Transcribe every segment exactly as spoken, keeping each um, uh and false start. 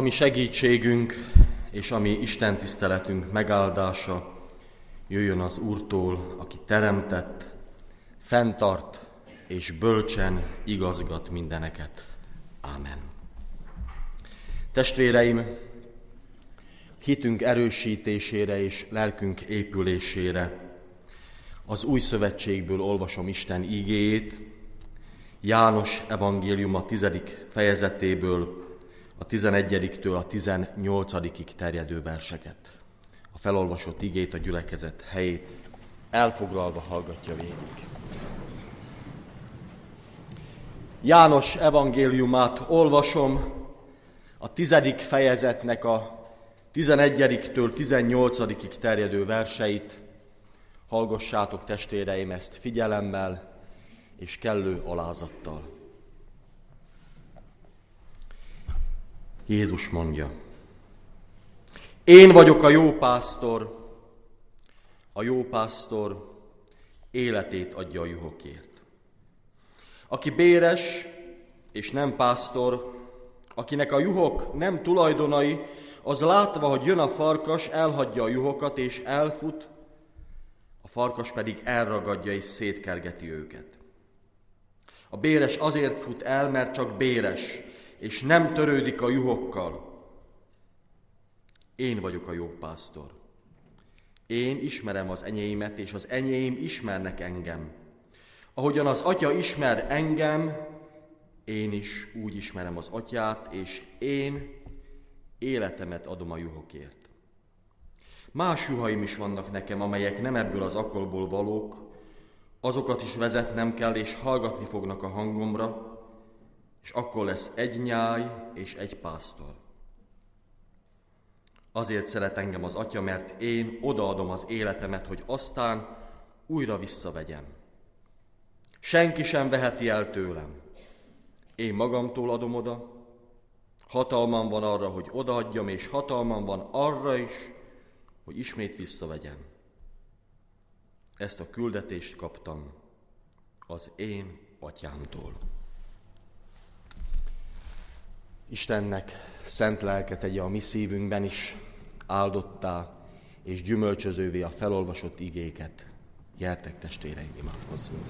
Ami segítségünk és ami Isten tiszteletünk megáldása jöjjön az Úrtól, aki teremtett, fenntart és bölcsen igazgat mindeneket. Ámen. Testvéreim, hitünk erősítésére és lelkünk épülésére az Új Szövetségből olvasom Isten igéjét, János evangéliuma tizedik fejezetéből, a tizenegyediktől a tizennyolcadikig terjedő verseket. A felolvasott igét, a gyülekezet helyét elfoglalva hallgatja végig. János evangéliumát olvasom, a tizedik fejezetnek a tizenegyediktől tizennyolcadikig terjedő verseit. Hallgassátok, testvéreim, ezt figyelemmel és kellő alázattal. Jézus mondja: Én vagyok a jó pásztor, a jó pásztor életét adja a juhokért. Aki béres és nem pásztor, akinek a juhok nem tulajdonai, az látva, hogy jön a farkas, elhagyja a juhokat és elfut, a farkas pedig elragadja és szétkergeti őket. A béres azért fut el, mert csak béres, és nem törődik a juhokkal. Én vagyok a jó pásztor. Én ismerem az enyémet, és az enyém ismernek engem. Ahogyan az Atya ismer engem, én is úgy ismerem az Atyát, és én életemet adom a juhokért. Más juhaim is vannak nekem, amelyek nem ebből az akolból valók, azokat is vezetnem kell, és hallgatni fognak a hangomra, és akkor lesz egy nyáj és egy pásztor. Azért szeret engem az Atya, mert én odaadom az életemet, hogy aztán újra visszavegyem. Senki sem veheti el tőlem. Én magamtól adom oda, hatalmam van arra, hogy odaadjam, és hatalmam van arra is, hogy ismét visszavegyem. Ezt a küldetést kaptam az én Atyámtól. Istennek szent lelke tegye a mi szívünkben is áldottá és gyümölcsözővé a felolvasott igéket. Gyertek, testvéreim, imádkozzunk!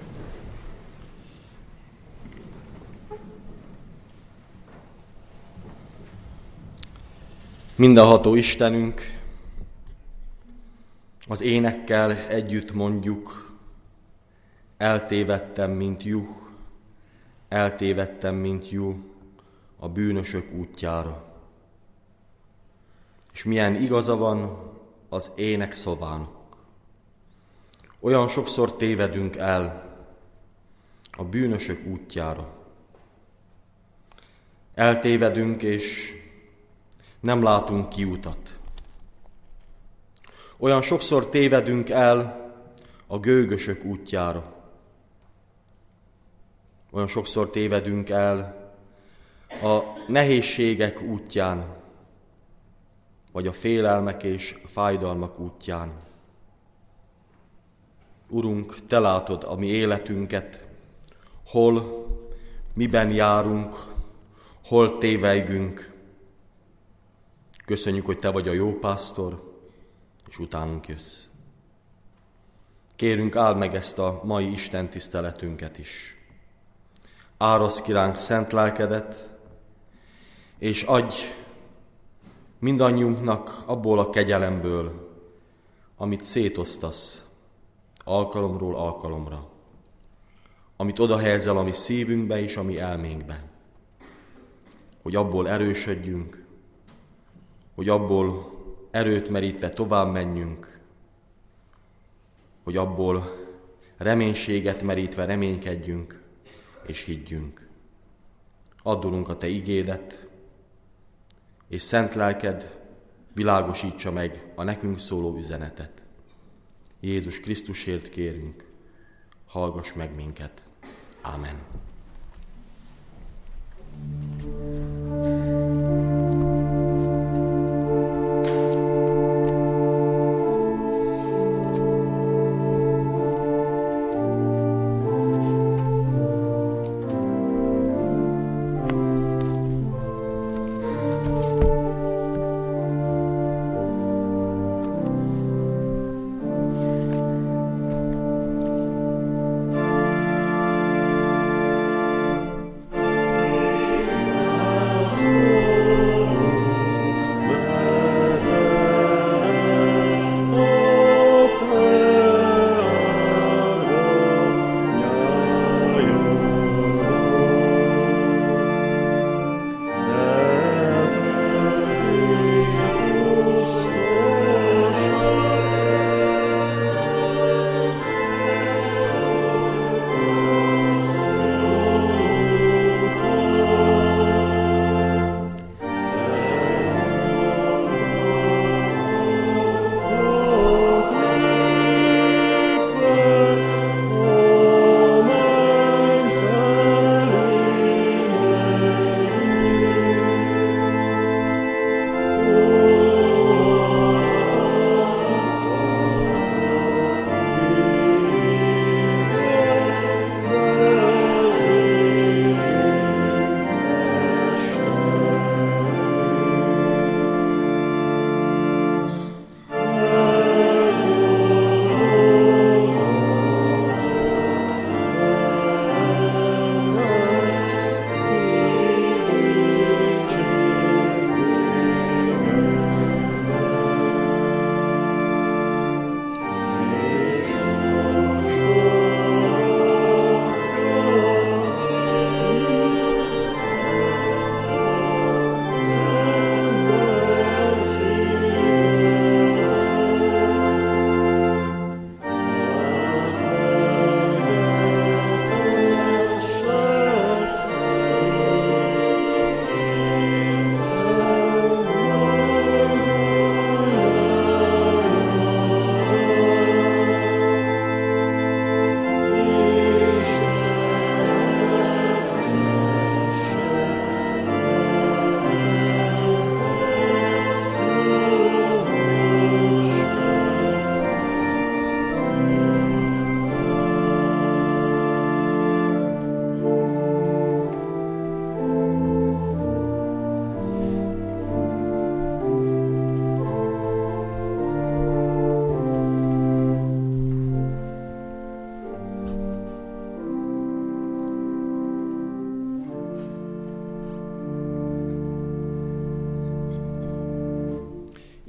Mindenható Istenünk, az énekkel együtt mondjuk: eltévedtem, mint juh, eltévedtem, mint juh a bűnösök útjára. És milyen igaza van az ének szavának. Olyan sokszor tévedünk el a bűnösök útjára. Eltévedünk, és nem látunk kiutat. Olyan sokszor tévedünk el a gőgösök útjára. Olyan sokszor tévedünk el a nehézségek útján, vagy a félelmek és fájdalmak útján. Urunk, Te látod a mi életünket, hol, miben járunk, hol tévejgünk. Köszönjük, hogy Te vagy a jó pásztor, és utánunk jössz. Kérünk, áld meg ezt a mai Isten tiszteletünket is. Áraszd ki ránk szent lelkedet, és adj mindannyiunknak abból a kegyelemből, amit szétosztasz alkalomról alkalomra, amit odahelyezel a mi szívünkbe és a mi elménkbe, hogy abból erősödjünk, hogy abból erőt merítve tovább menjünk, hogy abból reménységet merítve reménykedjünk és higgyünk. Addulunk a Te igédet, és szent lelked világosítsa meg a nekünk szóló üzenetet. Jézus Krisztusért kérünk, hallgass meg minket. Ámen.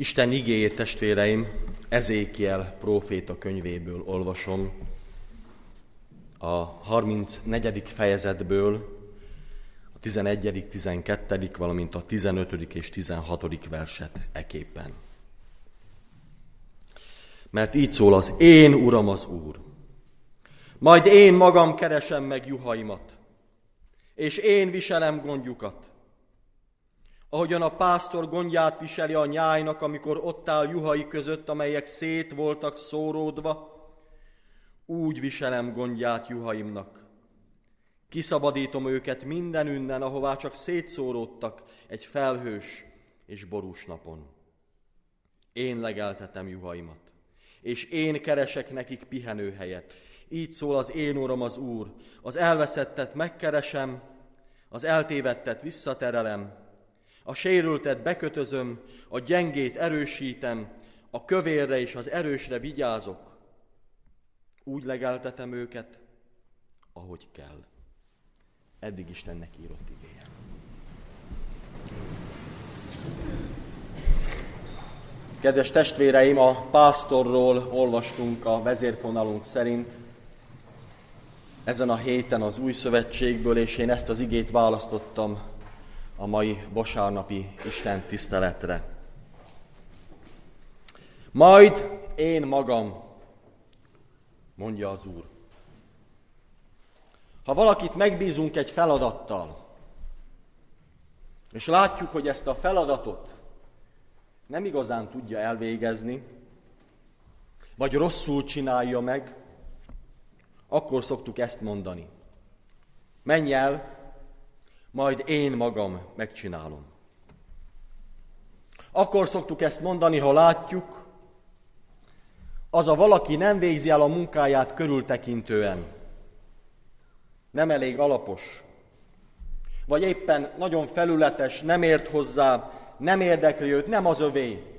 Isten igéjét, testvéreim, Ezékiel próféta könyvéből olvasom, a harmincnegyedik fejezetből, a tizenegyedik, tizenkettedik, valamint a tizenötödik és tizenhatodik verset eképpen. Mert így szól az én Uram az Úr. Majd én magam keresem meg juhaimat, és én viselem gondjukat. Ahogyan a pásztor gondját viseli a nyájnak, amikor ott áll juhai között, amelyek szét voltak szóródva, úgy viselem gondját juhaimnak. Kiszabadítom őket mindenünnen, ahová csak szétszóródtak egy felhős és borús napon. Én legeltetem juhaimat, és én keresek nekik pihenőhelyet. Így szól az én Uram az Úr, az elveszettet megkeresem, az eltévedtet visszaterelem, a sérültet bekötözöm, a gyengét erősítem, a kövérre és az erősre vigyázok. Úgy legeltetem őket, ahogy kell. Eddig Istennek írott igéje. Kedves testvéreim, a pásztorról olvastunk a vezérfonalunk szerint ezen a héten az Új Szövetségből, és én ezt az igét választottam a mai vasárnapi Isten tiszteletre. Majd én magam, mondja az Úr. Ha valakit megbízunk egy feladattal, és látjuk, hogy ezt a feladatot nem igazán tudja elvégezni, vagy rosszul csinálja meg, akkor szoktuk ezt mondani. Menj el, majd én magam megcsinálom. Akkor szoktuk ezt mondani, ha látjuk, az a valaki nem végzi el a munkáját körültekintően, nem elég alapos, vagy éppen nagyon felületes, nem ért hozzá, nem érdekli őt, nem az övé.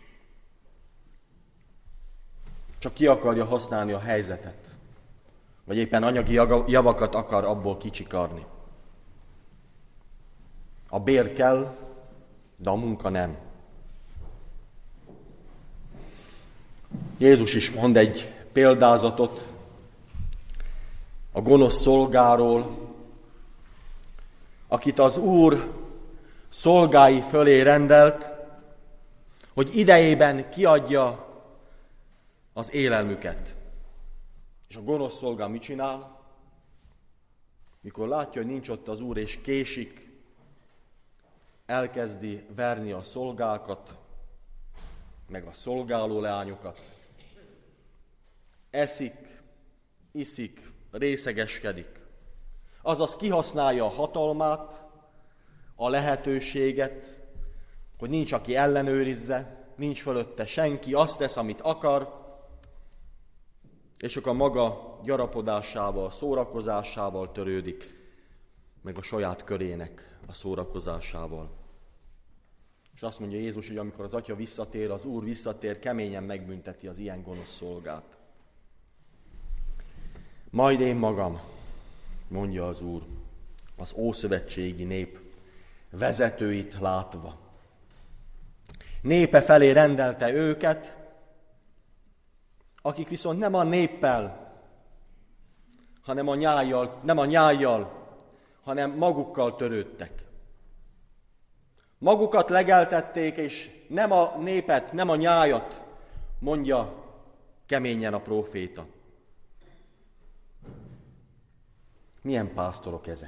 Csak ki akarja használni a helyzetet, vagy éppen anyagi javakat akar abból kicsikarni. A bér kell, de a munka nem. Jézus is mond egy példázatot a gonosz szolgáról, akit az Úr szolgái fölé rendelt, hogy idejében kiadja az élelmüket. És a gonosz szolgá mit csinál? Mikor látja, hogy nincs ott az Úr és késik, elkezdi verni a szolgákat, meg a szolgáló leányokat. Eszik, iszik, részegeskedik. Azaz kihasználja a hatalmát, a lehetőséget, hogy nincs, aki ellenőrizze, nincs fölötte senki, azt tesz, amit akar, és csak a maga gyarapodásával, szórakozásával törődik, meg a saját körének a szórakozásával. És azt mondja Jézus, hogy amikor az Atya visszatér, az Úr visszatér, keményen megbünteti az ilyen gonosz szolgát. Majd én magam, mondja az Úr, az ószövetségi nép vezetőit látva. Népe felé rendelte őket, akik viszont nem a néppel, hanem a nyájjal, nem a nyájjal, hanem magukkal törődtek. Magukat legeltették, és nem a népet, nem a nyájat, mondja keményen a próféta. Milyen pásztorok ezek?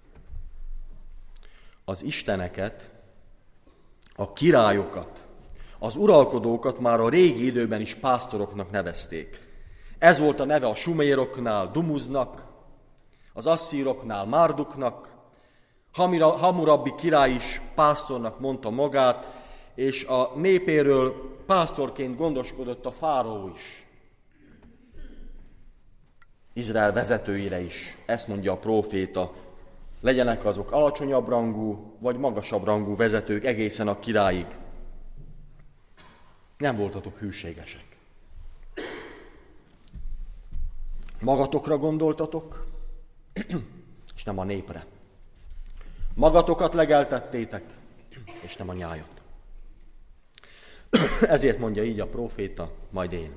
Az isteneket, a királyokat, az uralkodókat már a régi időben is pásztoroknak nevezték. Ez volt a neve a suméroknál Dumuznak, az asszíroknál Márduknak, Hammurabbi király is pásztornak mondta magát, és a népéről pásztorként gondoskodott a fáraó is. Izrael vezetőire is, ezt mondja a próféta, legyenek azok alacsonyabb rangú, vagy magasabb rangú vezetők egészen a királyig. Nem voltatok hűségesek. Magatokra gondoltatok, és nem a népre. Magatokat legeltettétek, és nem a nyájat. Ezért mondja így a próféta, majd én.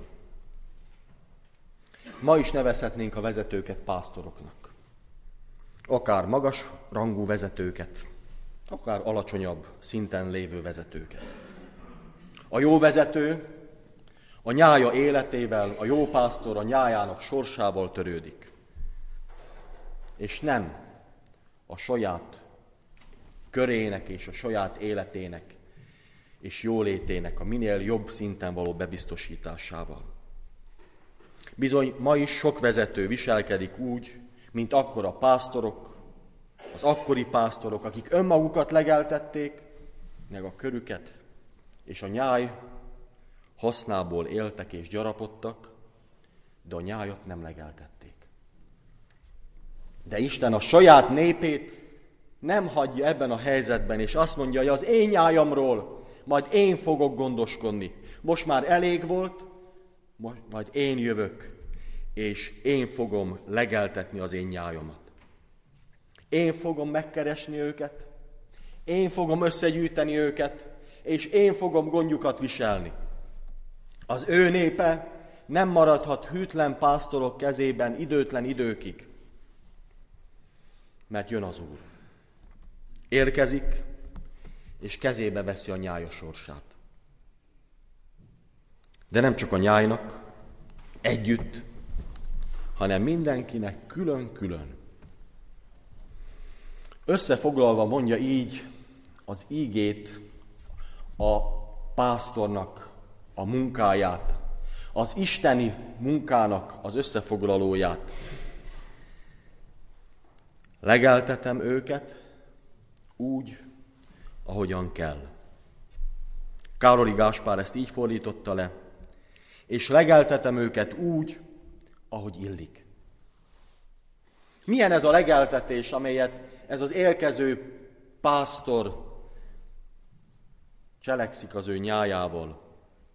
Ma is nevezhetnénk a vezetőket pásztoroknak. Akár magas rangú vezetőket, akár alacsonyabb szinten lévő vezetőket. A jó vezető a nyája életével, a jó pásztor a nyájának sorsával törődik. És nem a saját körének és a saját életének és jólétének a minél jobb szinten való bebiztosításával. Bizony, ma is sok vezető viselkedik úgy, mint akkor a pásztorok, az akkori pásztorok, akik önmagukat legeltették, meg a körüket, és a nyáj hasznából éltek és gyarapodtak, de a nyájat nem legeltették. De Isten a saját népét nem hagyja ebben a helyzetben, és azt mondja, hogy az én nyájamról majd én fogok gondoskodni. Most már elég volt, majd én jövök, és én fogom legeltetni az én nyájamat. Én fogom megkeresni őket, én fogom összegyűjteni őket, és én fogom gondjukat viselni. Az ő népe nem maradhat hűtlen pásztorok kezében időtlen időkig, mert jön az Úr. Érkezik, és kezébe veszi a nyája sorsát. De nem csak a nyájnak együtt, hanem mindenkinek külön-külön. Összefoglalva mondja így az ígét, a pásztornak a munkáját, az isteni munkának az összefoglalóját. Legeltetem őket úgy, ahogyan kell. Károli Gáspár ezt így fordította le, és legeltetem őket úgy, ahogy illik. Milyen ez a legeltetés, amelyet ez az érkező pásztor cselekszik az ő nyájával,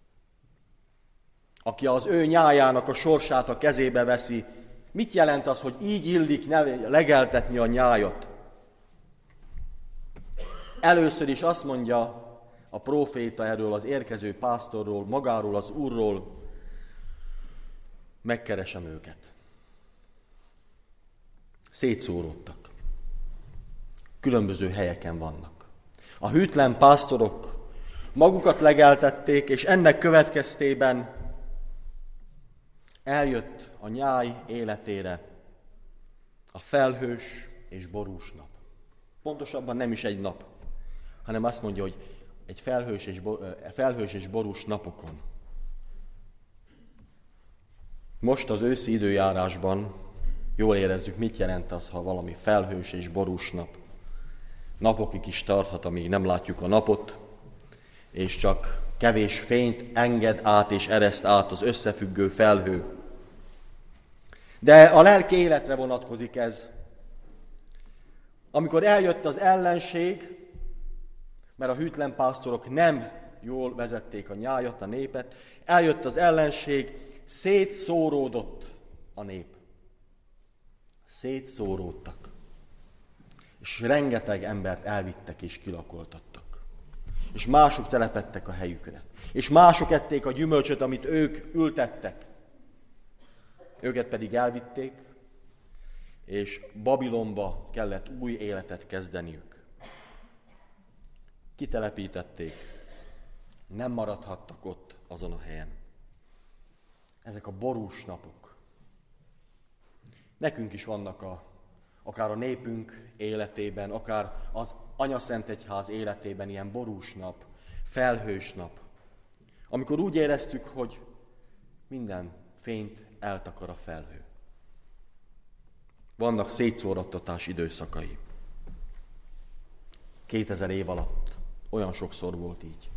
aki az ő nyájának a sorsát a kezébe veszi? Mit jelent az, hogy így illik legeltetni a nyájat? Először is azt mondja a próféta erről az érkező pásztorról, magáról az Úrról, megkeresem őket. Szétszóródtak. Különböző helyeken vannak. A hűtlen pásztorok magukat legeltették, és ennek következtében eljött a nyáj életére a felhős és borús nap. Pontosabban nem is egy nap, hanem azt mondja, hogy egy felhős és, bo- felhős és borús napokon. Most az őszi időjárásban jól érezzük, mit jelent az, ha valami felhős és borús nap. Napokig is tarthat, amíg nem látjuk a napot, és csak kevés fényt enged át és ereszt át az összefüggő felhő. De a lelki életre vonatkozik ez. Amikor eljött az ellenség, mert a hűtlen pásztorok nem jól vezették a nyájat, a népet, eljött az ellenség, szétszóródott a nép. Szétszóródtak. És rengeteg embert elvittek és kilakoltattak. És mások telepedtek a helyükre. És mások ették a gyümölcsöt, amit ők ültettek. Őket pedig elvitték, és Babilonba kellett új életet kezdeniük. Kitelepítették, nem maradhattak ott azon a helyen. Ezek a borús napok. Nekünk is vannak a, akár a népünk életében, akár az Anyaszentegyház életében ilyen borús nap, felhős nap, amikor úgy éreztük, hogy minden fényt eltakar a felhő. Vannak szétszórattatás időszakai. Kétezer év alatt olyan sokszor volt így.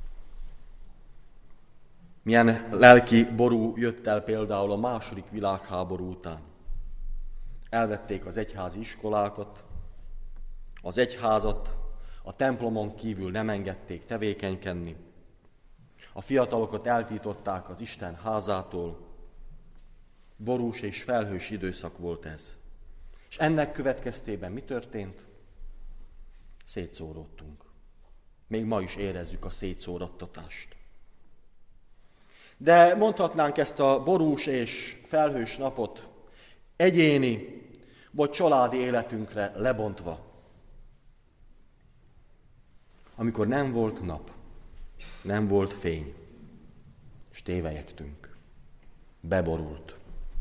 Milyen lelki ború jött el például a második világháború után. Elvették az egyházi iskolákat, az egyházat, a templomon kívül nem engedték tevékenykedni, a fiatalokat eltiltották az Isten házától. Borús és felhős időszak volt ez. És ennek következtében mi történt? Szétszóródtunk. Még ma is érezzük a szétszórattatást. De mondhatnánk ezt a borús és felhős napot egyéni vagy családi életünkre lebontva. Amikor nem volt nap, nem volt fény, és tévelyegtünk. Beborult.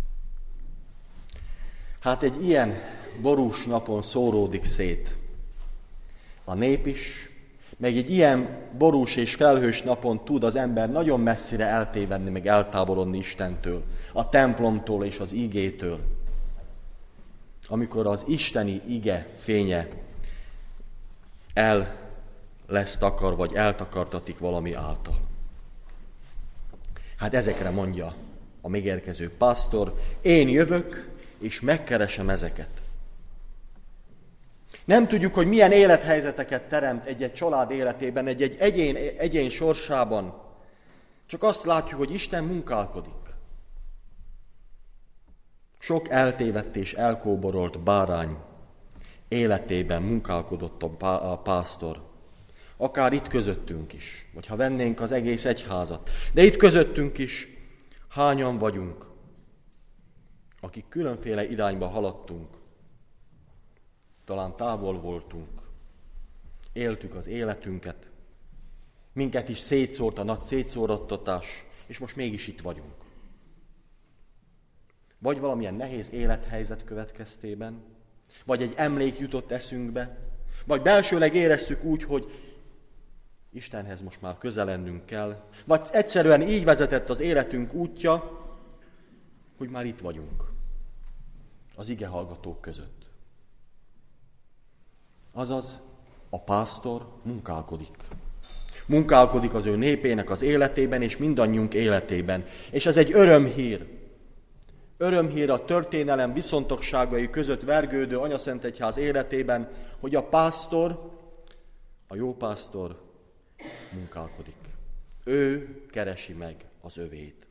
Hát egy ilyen borús napon szóródik szét a nép is, meg egy ilyen borús és felhős napon tud az ember nagyon messzire eltévedni, meg eltávolodni Istentől, a templomtól és az igétől. Amikor az isteni ige fénye el lesz takar, vagy eltakartatik valami által. Hát ezekre mondja a megérkező pásztor, én jövök, és megkeresem ezeket. Nem tudjuk, hogy milyen élethelyzeteket teremt egy-egy család életében, egy-egy egyén, egyén sorsában. Csak azt látjuk, hogy Isten munkálkodik. Sok eltévedt és elkóborolt bárány életében munkálkodott a pásztor. Akár itt közöttünk is, vagy ha vennénk az egész egyházat. De itt közöttünk is hányan vagyunk, akik különféle irányba haladtunk. Talán távol voltunk, éltük az életünket, minket is szétszórt a nagy szétszórattatás, és most mégis itt vagyunk. Vagy valamilyen nehéz élethelyzet következtében, vagy egy emlék jutott eszünkbe, vagy belsőleg éreztük úgy, hogy Istenhez most már közelennünk kell, vagy egyszerűen így vezetett az életünk útja, hogy már itt vagyunk, az ige hallgatók között. Azaz, a pásztor munkálkodik. Munkálkodik az ő népének az életében, és mindannyiunk életében. És ez egy örömhír. Örömhír a történelem viszontagságai között vergődő Anyaszentegyház életében, hogy a pásztor, a jó pásztor munkálkodik. Ő keresi meg az övét.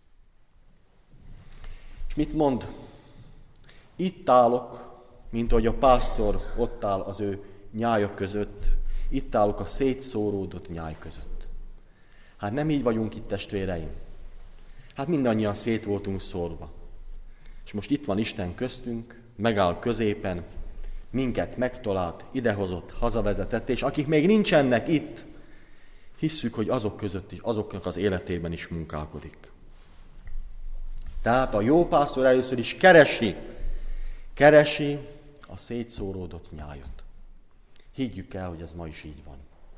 És mit mond? Itt állok, mint ahogy a pásztor ott áll az ő nyája között, itt állok a szétszóródott nyáj között. Hát nem így vagyunk itt, testvéreim. Hát mindannyian szét voltunk szórva. És most itt van Isten köztünk, megáll középen, minket megtalált, idehozott, hazavezetett, és akik még nincsenek itt, hisszük, hogy azok között is, azoknak az életében is munkálkodik. Tehát a jó pásztor először is keresi, keresi a szétszóródott nyájat. Higgyük el, hogy ez ma is így van.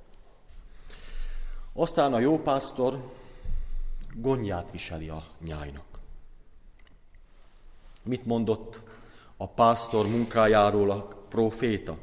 Aztán a jó pásztor gondját viseli a nyájnak. Mit mondott a pásztor munkájáról a próféta?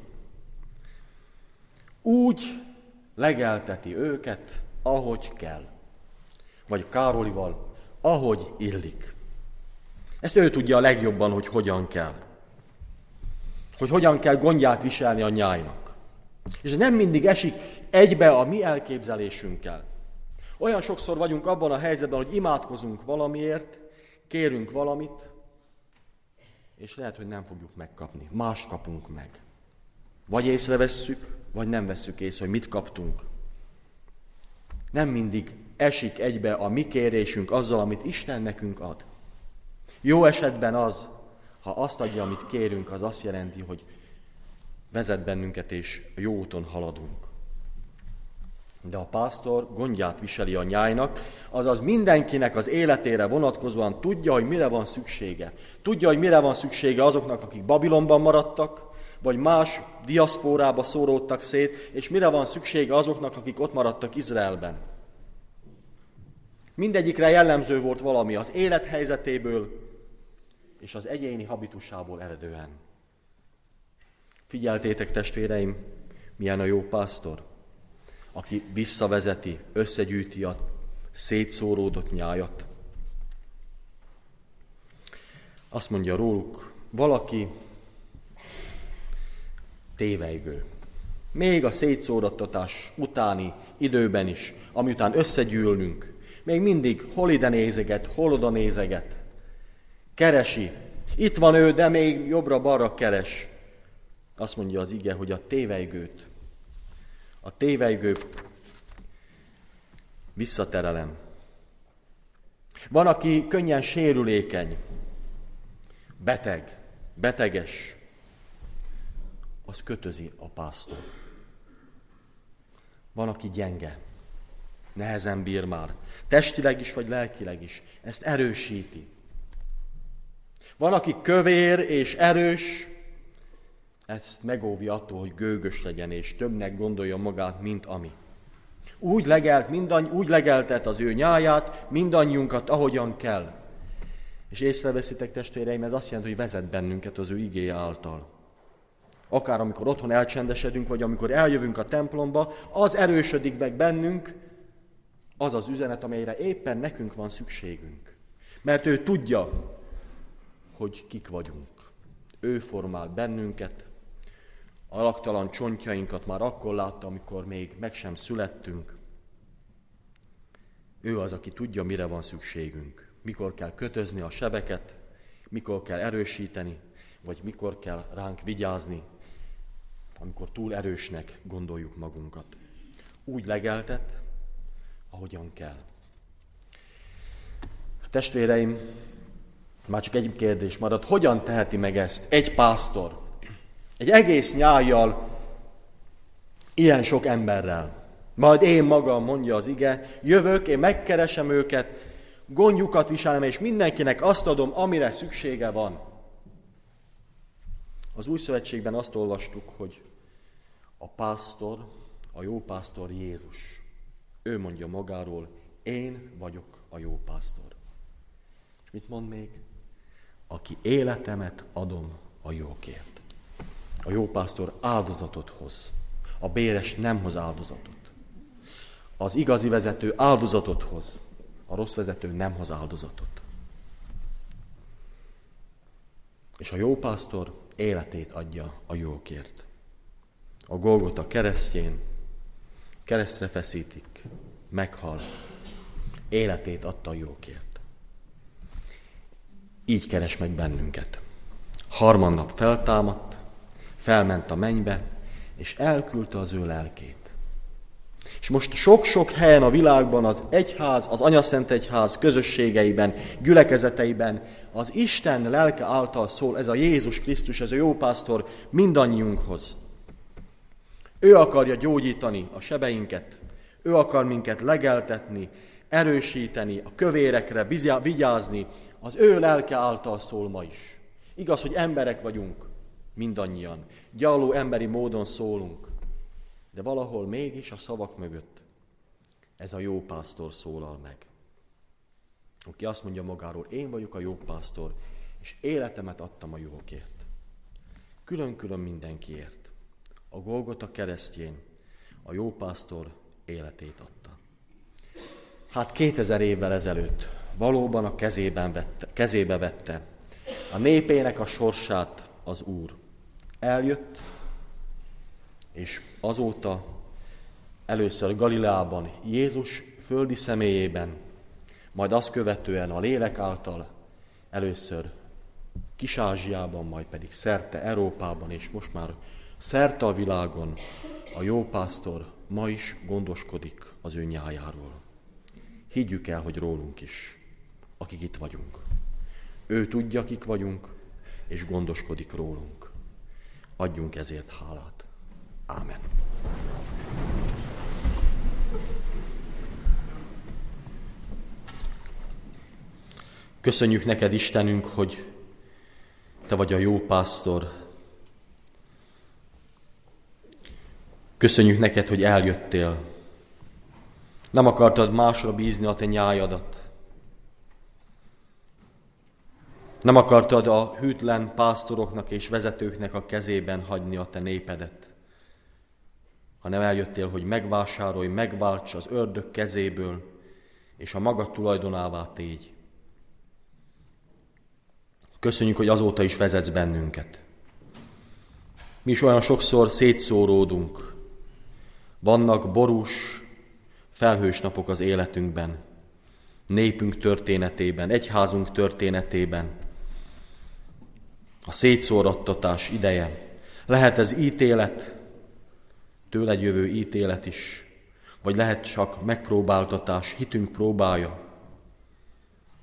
Úgy legelteti őket, ahogy kell. Vagy Károlival, ahogy illik. Ezt ő tudja a legjobban, hogy hogyan kell. Hogy hogyan kell gondját viselni a nyájnak. És ez nem mindig esik egybe a mi elképzelésünkkel. Olyan sokszor vagyunk abban a helyzetben, hogy imádkozunk valamiért, kérünk valamit, és lehet, hogy nem fogjuk megkapni. Mást kapunk meg. Vagy észrevesszük, vagy nem vesszük észre, hogy mit kaptunk. Nem mindig esik egybe a mi kérésünk azzal, amit Isten nekünk ad. Jó esetben az, ha azt adja, amit kérünk, az azt jelenti, hogy vezet bennünket, és jó úton haladunk. De a pásztor gondját viseli a nyájnak, azaz mindenkinek az életére vonatkozóan tudja, hogy mire van szüksége. Tudja, hogy mire van szüksége azoknak, akik Babilonban maradtak, vagy más diaszpórába szóródtak szét, és mire van szüksége azoknak, akik ott maradtak Izraelben. Mindegyikre jellemző volt valami az élethelyzetéből és az egyéni habitusából eredően. Figyeltétek, testvéreim, milyen a jó pásztor, aki visszavezeti, összegyűjti a szétszóródott nyájat. Azt mondja róluk, valaki tévelygő. Még a szétszórattatás utáni időben is, amiután összegyűlnünk, még mindig hol ide nézeget, hol oda nézeget. Keresi. Itt van ő, de még jobbra-balra keres. Azt mondja az ige, hogy a tévelygőt, a tévelygő visszaterelem. Van, aki könnyen sérülékeny, beteg, beteges, az kötözi a pásztor. Van, aki gyenge, nehezen bír már, testileg is vagy lelkileg is, ezt erősíti. Van, aki kövér és erős, ezt megóvja attól, hogy gőgös legyen, és többnek gondolja magát, mint ami. Úgy legelt, mindannyi, úgy legeltet az ő nyáját, mindannyiunkat, ahogyan kell. És észreveszitek, testvéreim, ez azt jelenti, hogy vezet bennünket az ő igéje által. Akár amikor otthon elcsendesedünk, vagy amikor eljövünk a templomba, az erősödik meg bennünk, az az üzenet, amelyre éppen nekünk van szükségünk. Mert ő tudja, hogy kik vagyunk. Ő formál bennünket, alaktalan csontjainkat már akkor látta, amikor még meg sem születtünk. Ő az, aki tudja, mire van szükségünk. Mikor kell kötözni a sebeket, mikor kell erősíteni, vagy mikor kell ránk vigyázni, amikor túl erősnek gondoljuk magunkat. Úgy legeltet, ahogyan kell. Testvéreim, már csak egy kérdés maradt, hogyan teheti meg ezt egy pásztor? Egy egész nyájjal, ilyen sok emberrel. Majd én magam, mondja az ige, jövök, én megkeresem őket, gondjukat viselem, és mindenkinek azt adom, amire szüksége van. Az Új Szövetségben azt olvastuk, hogy a pásztor, a jó pásztor Jézus. Ő mondja magáról, én vagyok a jó pásztor. És mit mond még? Aki életemet adom a jókért. A jó pásztor áldozatot hoz. A béres nem hoz áldozatot. Az igazi vezető áldozatot hoz. A rossz vezető nem hoz áldozatot. És a jó pásztor életét adja a jókért. A Golgota keresztjén keresztre feszítik, meghal, életét adta a jókért. Így keres meg bennünket. Harmadnap feltámadt, felment a mennybe, és elküldte az ő lelkét. És most sok-sok helyen a világban az egyház, az Anyaszent Egyház közösségeiben, gyülekezeteiben az Isten lelke által szól, ez a Jézus Krisztus, ez a jó pásztor mindannyiunkhoz. Ő akarja gyógyítani a sebeinket, ő akar minket legeltetni, erősíteni, a kövérekre vigyázni, az ő lelke által szól ma is. Igaz, hogy emberek vagyunk, mindannyian, gyaló emberi módon szólunk, de valahol mégis a szavak mögött ez a jó pásztor szólal meg. Aki azt mondja magáról, én vagyok a jó pásztor, és életemet adtam a jókért. Külön-külön mindenkiért. A Golgota keresztjén a jó pásztor életét adta. Hát kétezer évvel ezelőtt valóban a kezében vette, kezébe vette a népének a sorsát az Úr. Eljött, és azóta először Galileában, Jézus földi személyében, majd azt követően a lélek által először Kis-Ázsiában, majd pedig szerte Európában, és most már szerte a világon a jó pásztor ma is gondoskodik az ő nyájáról. Higgyük el, hogy rólunk is, akik itt vagyunk. Ő tudja, kik vagyunk, és gondoskodik rólunk. Adjunk ezért hálát. Ámen. Köszönjük neked, Istenünk, hogy te vagy a jó pásztor. Köszönjük neked, hogy eljöttél. Nem akartad másra bízni a te nyájadat. Nem akartad a hűtlen pásztoroknak és vezetőknek a kezében hagyni a te népedet, hanem eljöttél, hogy megvásárolj, megválts az ördög kezéből, és a magad tulajdonává tégy. Köszönjük, hogy azóta is vezetsz bennünket. Mi is olyan sokszor szétszóródunk. Vannak borús, felhős napok az életünkben, népünk történetében, egyházunk történetében. A szétszórattatás ideje. Lehet ez ítélet, tőled jövő ítélet is, vagy lehet csak megpróbáltatás, hitünk próbája.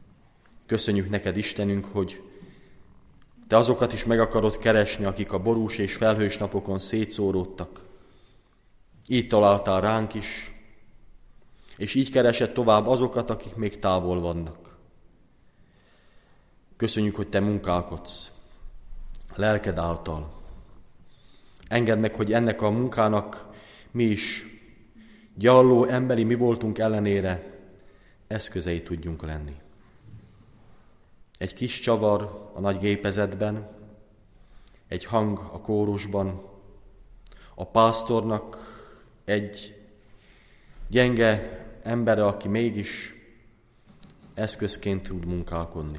Köszönjük neked, Istenünk, hogy te azokat is meg akarod keresni, akik a borús és felhős napokon szétszóródtak. Így találtál ránk is, és így keresed tovább azokat, akik még távol vannak. Köszönjük, hogy te munkálkodsz lelked által. Engedd meg, hogy ennek a munkának mi is gyalló emberi mi voltunk ellenére eszközei tudjunk lenni. Egy kis csavar a nagy gépezetben, egy hang a kórusban, a pásztornak egy gyenge embere, aki mégis eszközként tud munkálkodni.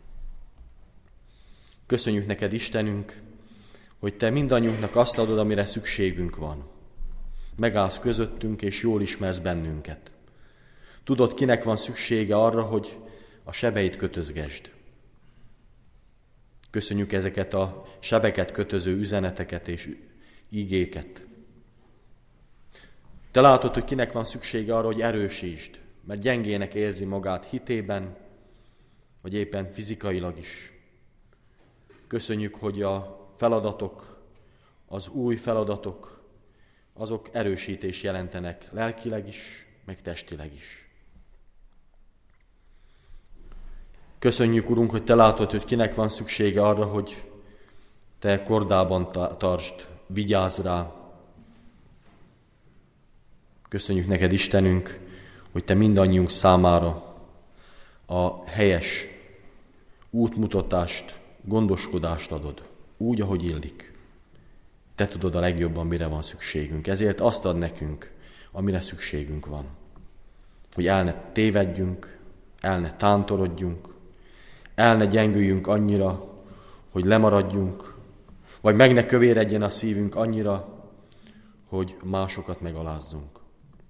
Köszönjük neked, Istenünk, hogy te mindannyiunknak azt adod, amire szükségünk van. Megállsz közöttünk, és jól ismersz bennünket. Tudod, kinek van szüksége arra, hogy a sebeit kötözgesd. Köszönjük ezeket a sebeket kötöző üzeneteket és igéket. Te látod, hogy kinek van szüksége arra, hogy erősítsd, mert gyengének érzi magát hitében, vagy éppen fizikailag is. Köszönjük, hogy a feladatok, az új feladatok, azok erősítés jelentenek lelkileg is, meg testileg is. Köszönjük, Urunk, hogy te látod, hogy kinek van szüksége arra, hogy te kordában tartsd, vigyázz rá. Köszönjük neked, Istenünk, hogy te mindannyiunk számára a helyes útmutatást, gondoskodást adod, úgy, ahogy illik. Te tudod a legjobban, mire van szükségünk. Ezért azt ad nekünk, amire szükségünk van. Hogy el ne tévedjünk, el ne tántorodjunk, el ne gyengüljünk annyira, hogy lemaradjunk, vagy meg ne kövéredjen a szívünk annyira, hogy másokat megalázzunk.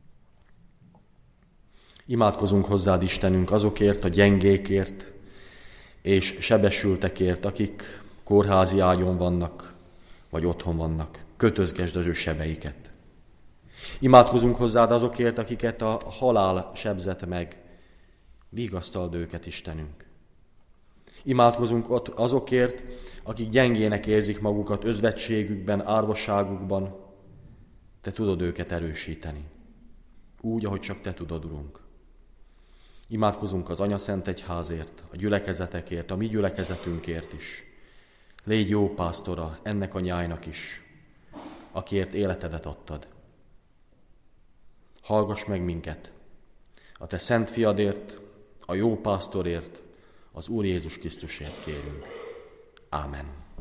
Imádkozunk hozzád, Istenünk, azokért, a gyengékért és sebesültekért, akik kórházi ágyon vannak, vagy otthon vannak. Kötözgesd az ő sebeiket. Imádkozunk hozzád azokért, akiket a halál sebzett meg. Vigasztald őket, Istenünk. Imádkozunk azokért, akik gyengének érzik magukat özvettségükben, árvasságukban. Te tudod őket erősíteni. Úgy, ahogy csak te tudod, Urunk. Imádkozunk az Anyaszent Egyházért, a gyülekezetekért, a mi gyülekezetünkért is. Légy jó pásztora ennek a nyájnak is, akiért életedet adtad. Hallgass meg minket, a te szent fiadért, a jó pásztorért, az Úr Jézus Krisztusért kérünk. Ámen.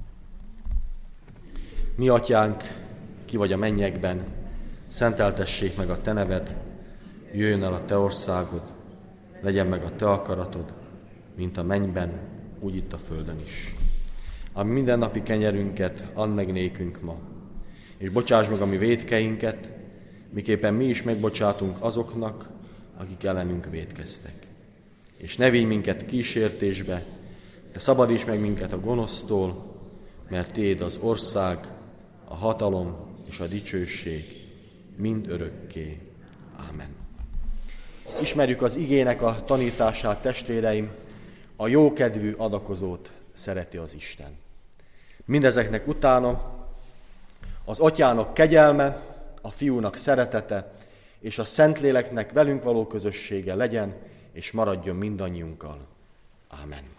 Mi atyánk, ki vagy a mennyekben, szenteltessék meg a te neved, jöjjön el a te országod, legyen meg a te akaratod, mint a mennyben, úgy itt a földön is. A mindennapi kenyerünket add meg nékünk ma, és bocsáss meg a mi vétkeinket, miképpen mi is megbocsátunk azoknak, akik ellenünk vétkeztek. És ne vigy minket kísértésbe, de szabadíts meg minket a gonosztól, mert tiéd az ország, a hatalom és a dicsőség mind örökké. Ámen. Ismerjük az igének a tanítását, testvéreim, a jókedvű adakozót szereti az Isten. Mindezeknek utána az Atyának kegyelme, a Fiúnak szeretete és a Szentléleknek velünk való közössége legyen, és maradjon mindannyiunkkal. Ámen.